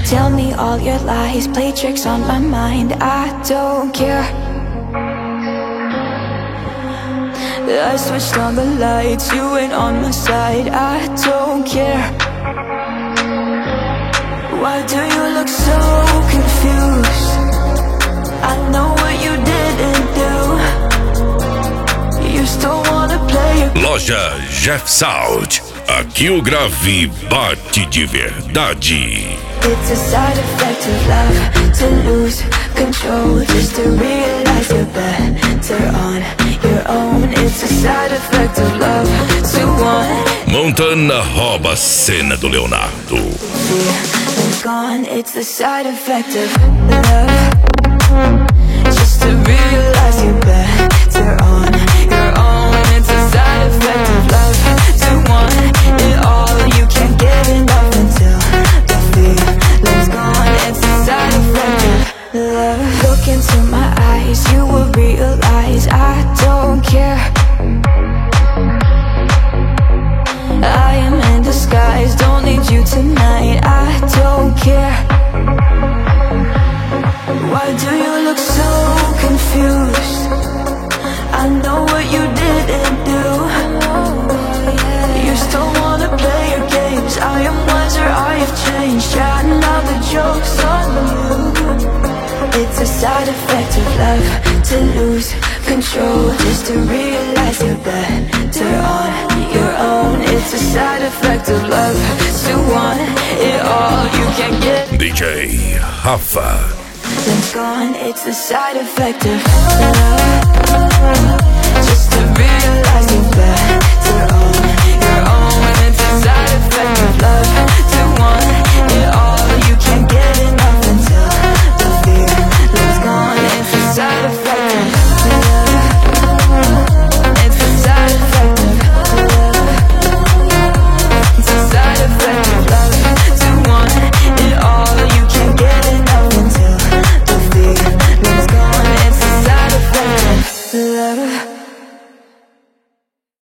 Tell me all your lies, play tricks on my mind. I don't care. I switched on the lights, you ain't on my side. I don't care. Why do you look so confused? I know what you didn't do. You still wanna play. Loja Jeff Sound. Aqui o grave bate de verdade. It's a side effect of love, to lose control, just to realize you're better on your own. It's a side effect of love, to want. Montana rouba a cena do Leonardo. Fear gone, it's the side effect of love, just to realize you're better on your own. It's a side effect of love, to want it all. You can't get enough until the feeling's gone. It's a side effect of love. Look into my eyes, you will realize I don't care. I am in disguise, don't need you tonight. I don't care. Why do you look so confused? I know what you didn't do. You still wanna play your games. I am wiser, I have changed. Chatting all the jokes on you. It's a side effect of love, to lose control, just to realize you're better on your own. It's a side effect of love, to want it all. You can't get DJ Rafa. it's gone. It's the side effect of love, just to realize you're better on